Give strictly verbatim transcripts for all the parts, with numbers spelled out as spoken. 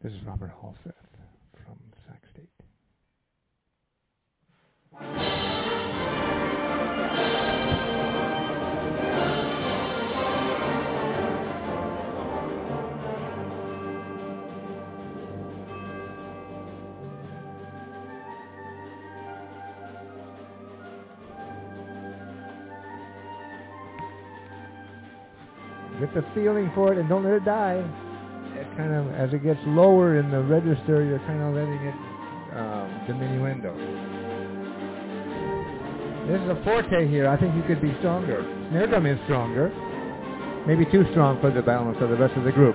This is Robert Halseth from Sac State. Get the feeling for it and don't let it die. It kind of, as it gets lower in the register, you're kind of letting it um, diminuendo. This is a forte here. I think you could be stronger. Snare drum is stronger. Maybe too strong for the balance of the rest of the group.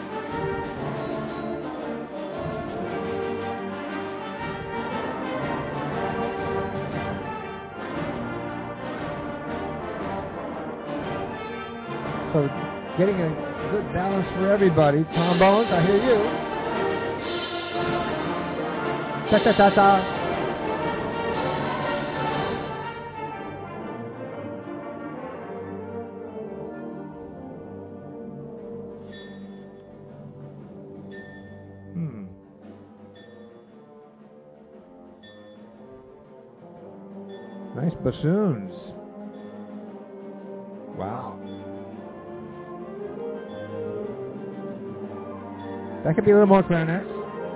So getting a good balance for everybody. Trombones, I hear you. Ta-ta-ta-ta. Hmm. Nice bassoons. Wow. That could be a little more clarinet.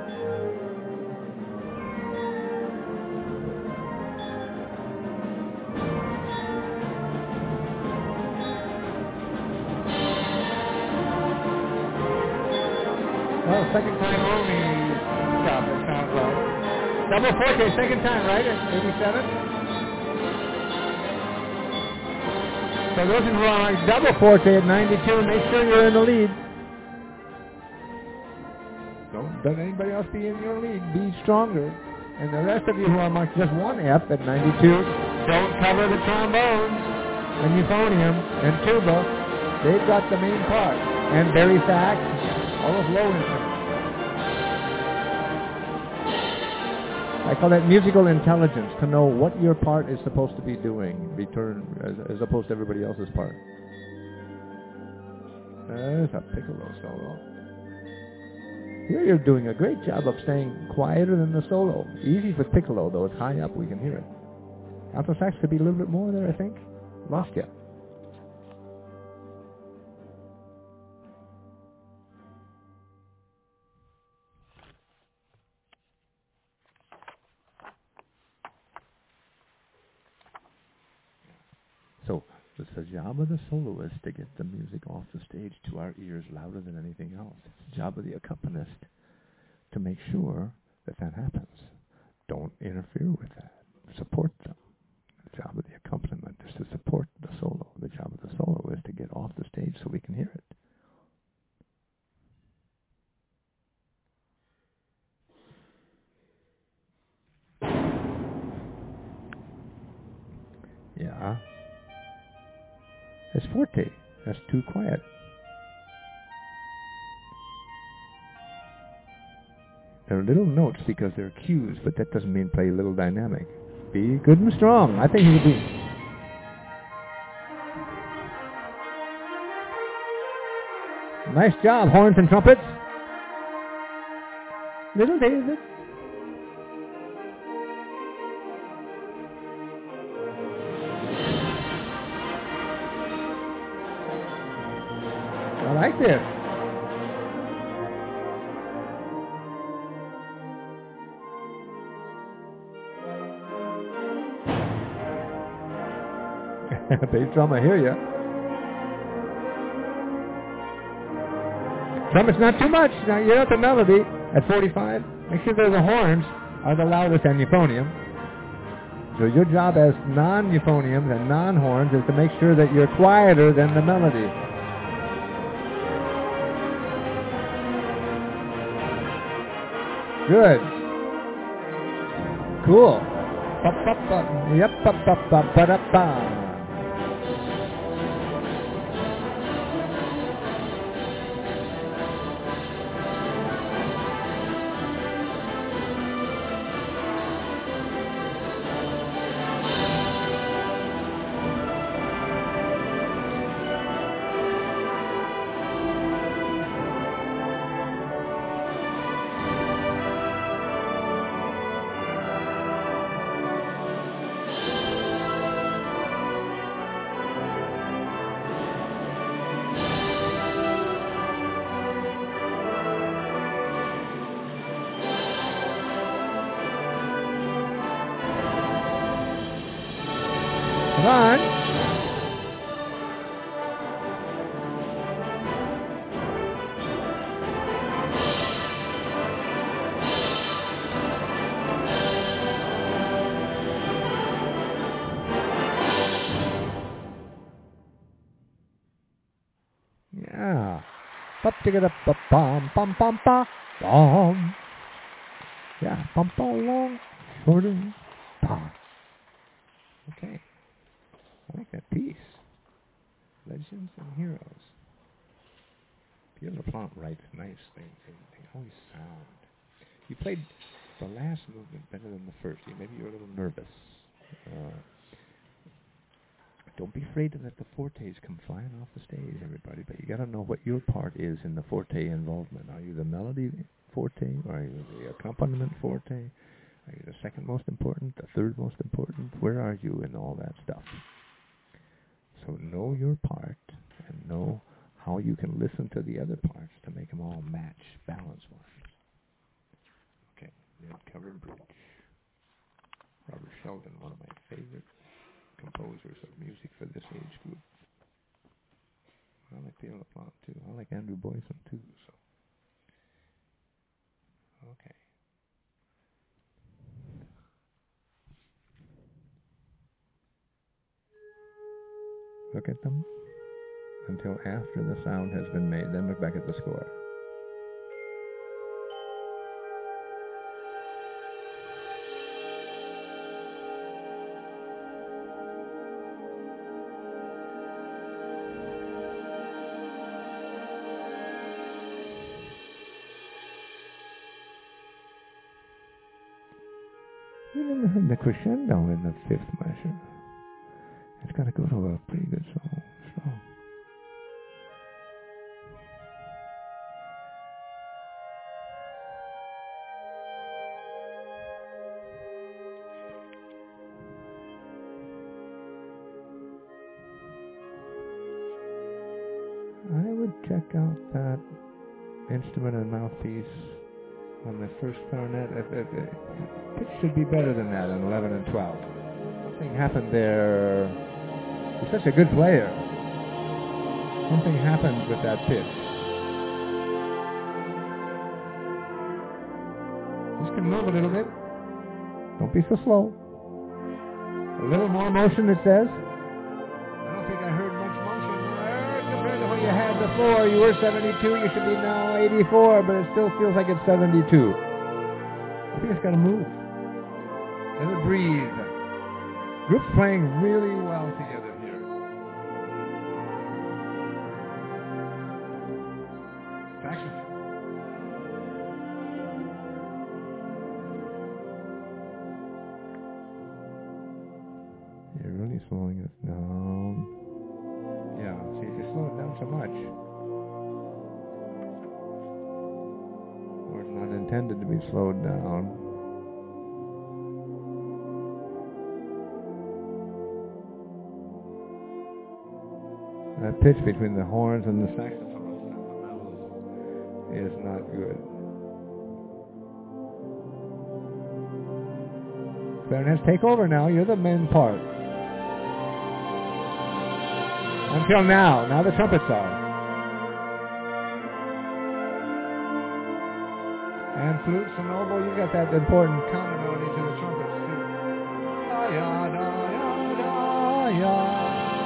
Well, second time only stop, it sounds like. Double forte, second time, right? At eighty-seven? So those who are on double forte at ninety-two, make sure you're in the lead. Don't let anybody else be in your lead. Be stronger. And the rest of you who are marked just one F at ninety-two, don't cover the trombones and euphonium and tuba. They've got the main part. And bari sax, all of low instruments. I call that musical intelligence, to know what your part is supposed to be doing, return as, as opposed to everybody else's part. There's a piccolo solo. Here you're doing a great job of staying quieter than the solo. Easy with piccolo, though. It's high up. We can hear it. Alto sax could be a little bit more there, I think. Lost you. So, it's the job of the soloist to get the music off the stage to our ears louder than anything else. It's the job of the accompanist to make sure that that happens. Don't interfere with that. Support them. The job of the accompaniment is to support the solo. The job of the solo is to get off the stage so we can hear it. Yeah. It's forte. That's too quiet. They're little notes because they're cues, but that doesn't mean play little dynamic. Be good and strong. I think he would be. Nice job, horns and trumpets. Little David. I like this. Bass drum, I hear you. Trumpet's not too much. Now you're at the melody at forty-five. Make sure that the horns are the loudest and euphonium. So your job as non-euphoniums and non-horns is to make sure that you're quieter than the melody. Good. Cool. Yep. on. Yeah. Up to get up, bum, bum, bum, bum, bum. Yeah, bum, bum, long, shorter, bum. Okay. I like that piece. Legends and Heroes. Pierre LaPlante writes nice things. They, they always sound. You played the last movement better than the first. Maybe you're a little nervous. Uh, don't be afraid to let the fortes come flying off the stage, everybody. But you got to know what your part is in the forte involvement. Are you the melody forte? Are you the accompaniment forte? Are you the second most important? The third most important? Where are you in all that stuff? So know your part and know how you can listen to the other parts to make them all match balance-wise. Okay, Red Covered Bridge. Robert Sheldon, one of my favorite composers of music for this age group. I like Pierre LaPlante too. I like Andrew Boyson too. So, okay. Look at them until after the sound has been made. Then look back at the score. We never heard the crescendo in the fifth measure. It's got to go to a pretty good song. song. I would check out that instrument and mouthpiece on the first clarinet. If, if, if, pitch should be better than that in eleven and twelve. Something happened there. He's such a good player. Something happened with that pitch. Just can move a little bit. Don't be so slow. A little more motion, it says. I don't think I heard much motion. Uh, compared to what you had before, you were seventy-two. You should be now eighty-four, but it still feels like it's seventy-two. I think it's got to move. Let it breathe. Group's playing really well together here. Saxophone. You're really slowing us down. Yeah, see, you slow it down so much. Or it's not intended to be slowed down. That pitch between the horns and the saxophone is not good. Clarinets, take over now. You're the main part. Until now. Now the trumpets are. And flutes and oboe, you got that important continuity to the trumpets too. Da ya da ya da ya.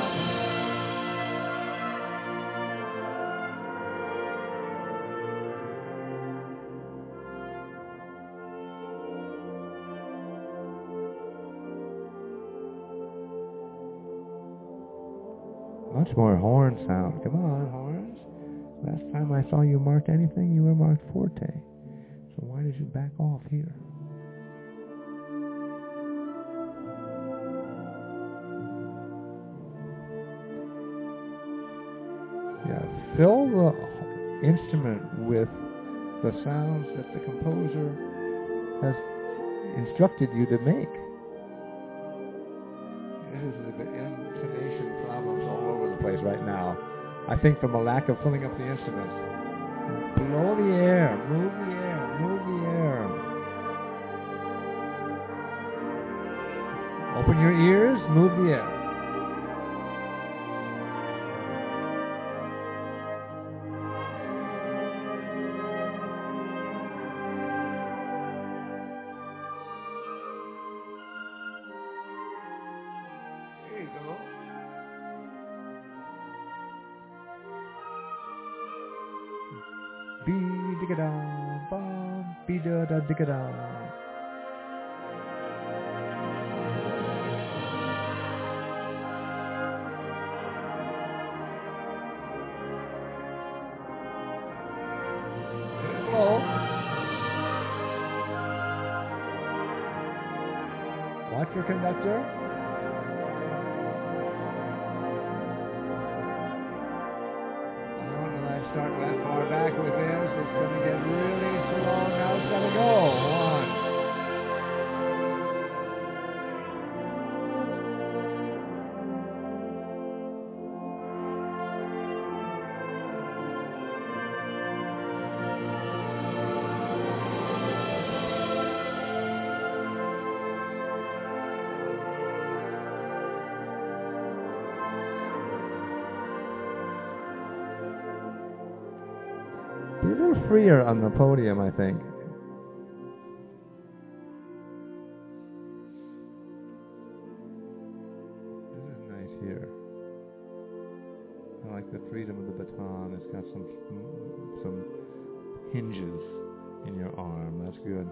Much more horn sound. Come on, horns. Last time I saw you marked anything, you were marked forte. So why did you back off here? Yeah, fill the instrument with the sounds that the composer has instructed you to make. This is the intonation problems all over the place right now. I think from a lack of filling up the instruments. Blow the air, move the air, move the air. Open your ears, move the air. Be digga da, bum, be da da digga da. Watch your conductor. Oh, when I start that far back with this, it's going to get really slow. Now it's got to go. One. Be a little freer on the podium, I think. This is nice here. I like the freedom of the baton. It's got some some hinges in your arm. That's good.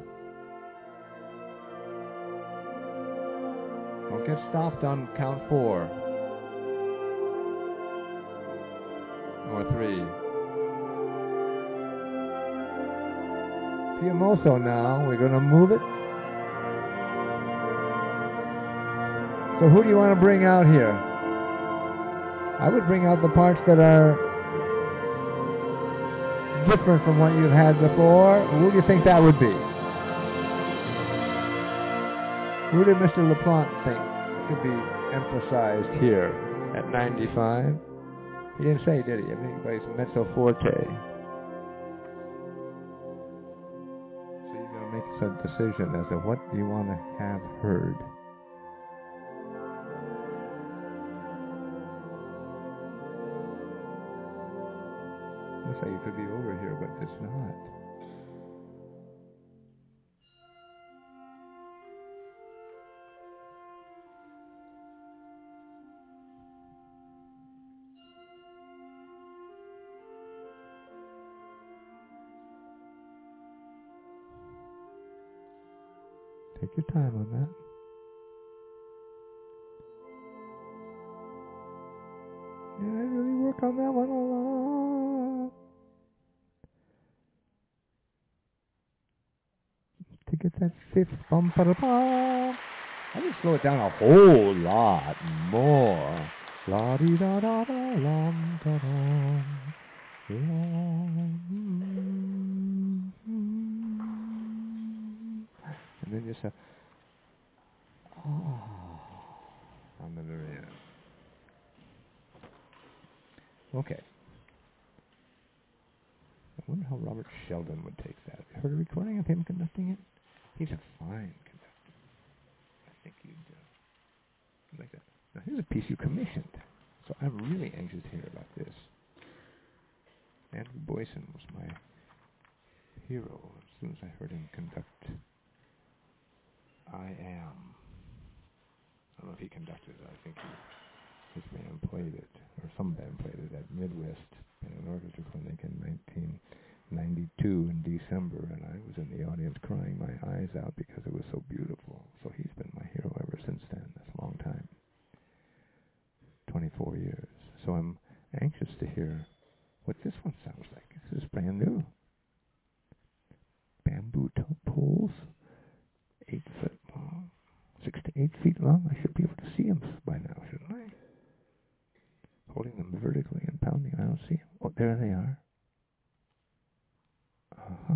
Don't get stopped on count four. Or three. Piamoso now. We're going to move it. So who do you want to bring out here? I would bring out the parts that are different from what you've had before. Who do you think that would be? Who did Mister LaPlante think should be emphasized here at ninety-five? He didn't say, did he? I think he plays mezzo forte. A decision as to what you want to have heard. Looks like it could be over here, but it's not. Take your time on that. Yeah, I really work on that one a lot. To get that fifth bum ba da bum. I can slow it down a whole lot more. La di da da da lum da dum. And then just a oh, on the very end. Okay. I wonder how Robert Sheldon would take that. You heard a recording of him conducting it? He's a fine conductor. I think you'd uh, like that. Now here's a piece you commissioned, so I'm really anxious to hear about this. Andrew Boyson was my hero as soon as I heard him conduct I Am. I don't know if he conducted it. I think he, his band played it, or some band played it at Midwest in an orchestra clinic in nineteen ninety-two in December, and I was in the audience crying my eyes out because it was so beautiful. So he's been my hero ever since then. That's a long time. twenty-four years. So I'm anxious to hear what this one sounds like. This is brand new. Bamboo top poles. Eight foot long, six to eight feet long. I should be able to see them by now, shouldn't I? Holding them vertically and pounding. I don't see them. Oh, there they are. Uh-huh.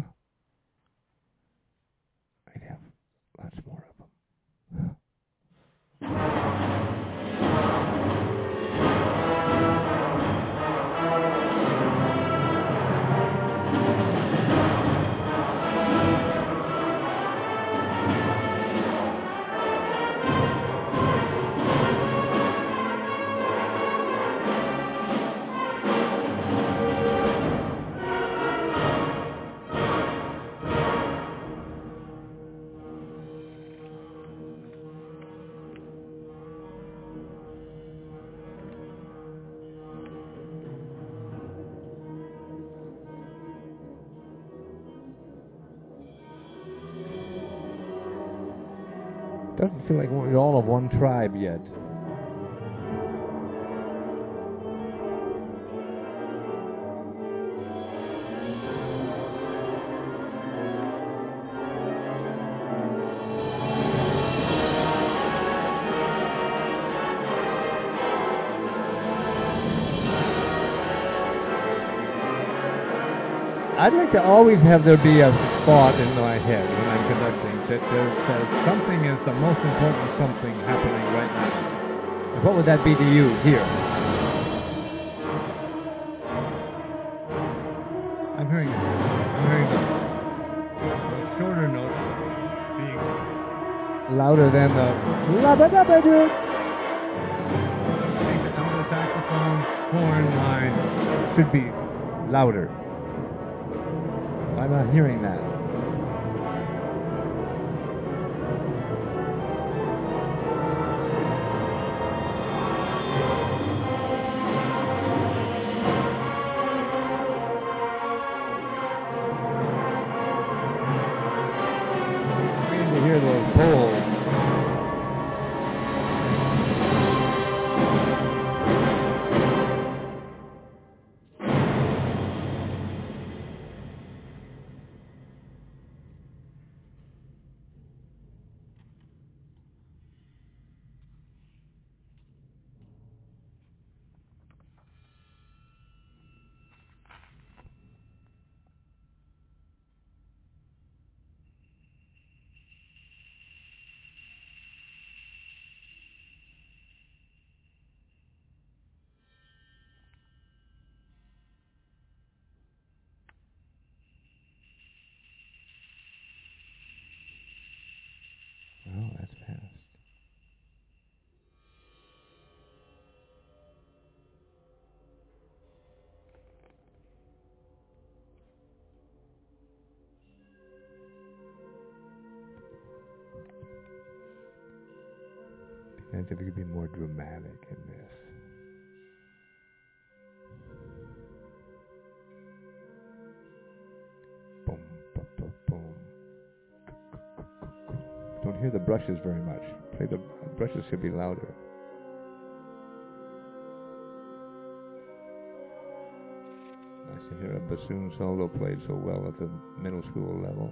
I'd have lots more of them. doesn't feel like we're all of one tribe yet. I'd like to always have there be a thought in my head when I'm conducting that there's uh, something is the most important something happening right now. And what would that be to you here? I'm hearing I'm hearing the, the shorter notes being louder than the la ba da ba do. I think the sound of the saxophone, horn line should be louder. I'm not hearing that. I need to hear those poles. Oh, that's fast. I think it could be more dramatic in this. Boom, boom, boom, boom. Don't hear the brushes very much. Play the brushes should be louder. Nice to hear a bassoon solo played so well at the middle school level.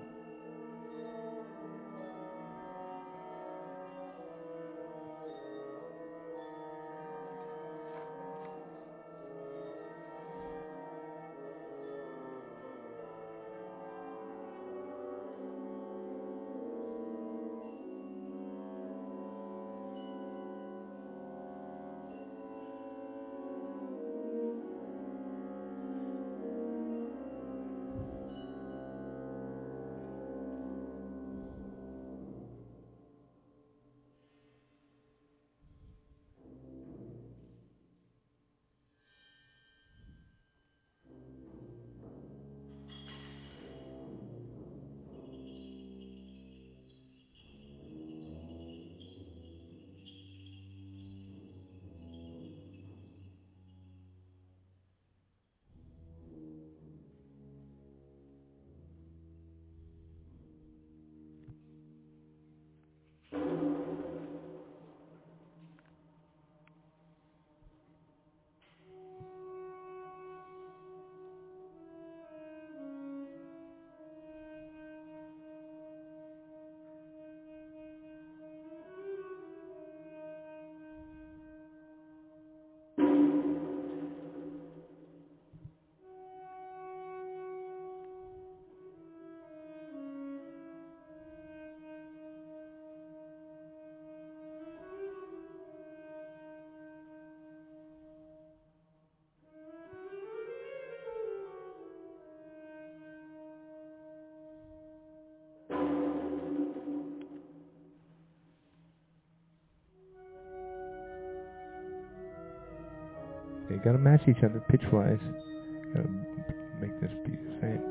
You gotta match each other pitch-wise. Gotta make this be the same.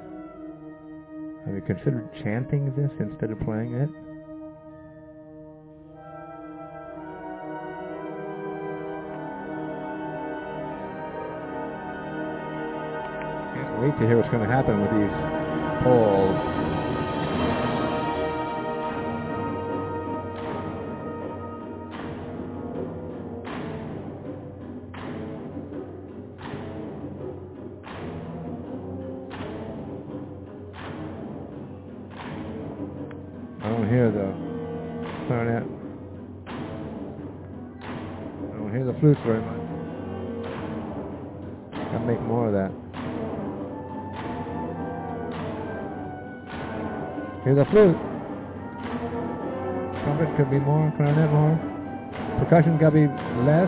Have you considered chanting this instead of playing it? Can't wait to hear what's going to happen with these poles. I don't hear the clarinet. I don't hear the flute very much. Gotta make more of that. Hear the flute. Trumpet could be more, clarinet more. Percussion gotta be less.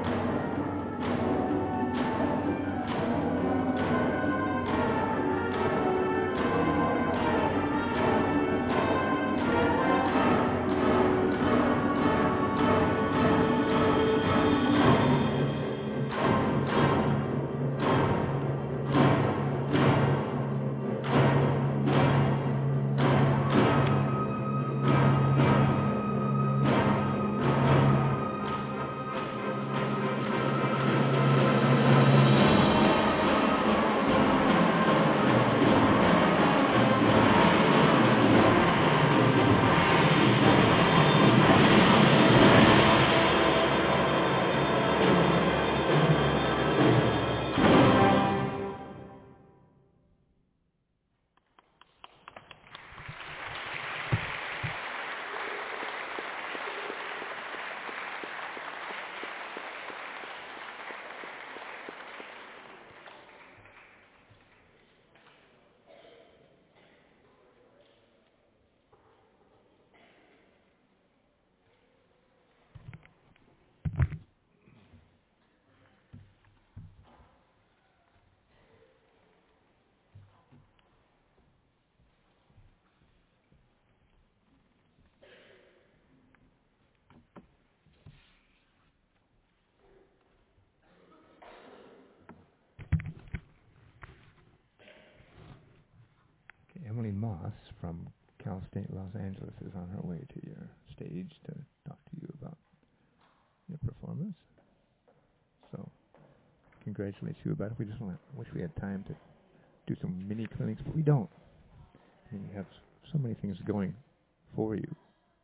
Emily Moss from Cal State Los Angeles is on her way to your stage to talk to you about your performance. So, congratulate you about it. We just want to wish we had time to do some mini clinics, but we don't. I mean, you have so many things going for you.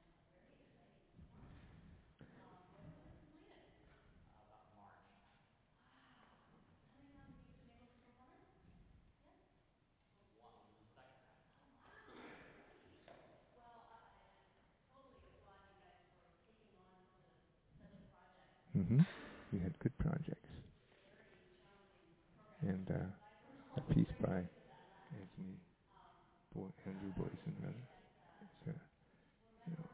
Mm-hmm. You had good projects. And uh, a piece by Anthony Boy, Andrew Boyson, rather. It's, uh, you know,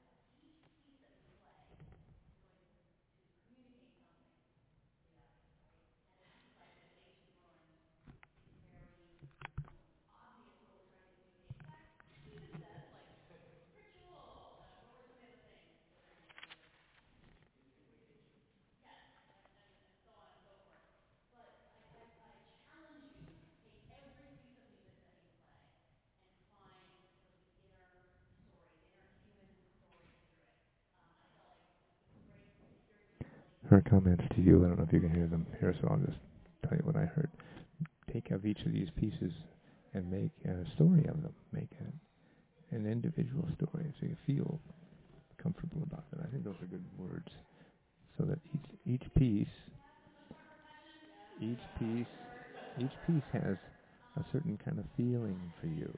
her comments to you, I don't know if you can hear them here, so I'll just tell you what I heard. Take of each of these pieces and make a story of them. Make a, an individual story so you feel comfortable about it. I think those are good words. So that each each piece, each piece, each piece has a certain kind of feeling for you,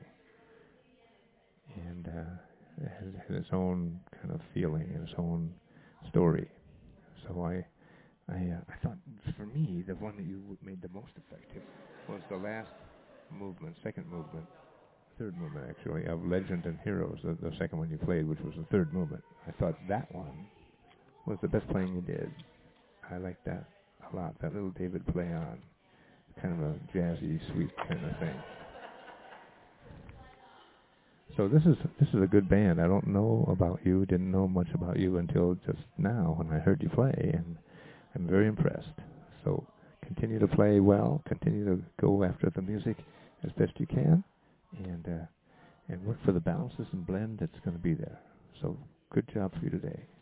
and uh, it has, has its own kind of feeling and its own story. So I, I, uh, I thought for me the one that you made the most effective was the last movement, second movement, third movement actually, of Legend and Heroes, the, the second one you played, which was the third movement. I thought that one was the best playing you did. I liked that a lot, that little David play on, kind of a jazzy, sweet kind of thing. So this is this is a good band. I don't know about you, didn't know much about you until just now when I heard you play, and I'm very impressed. So continue to play well, continue to go after the music as best you can, and uh, and work for the balances and blend that's going to be there. So good job for you today.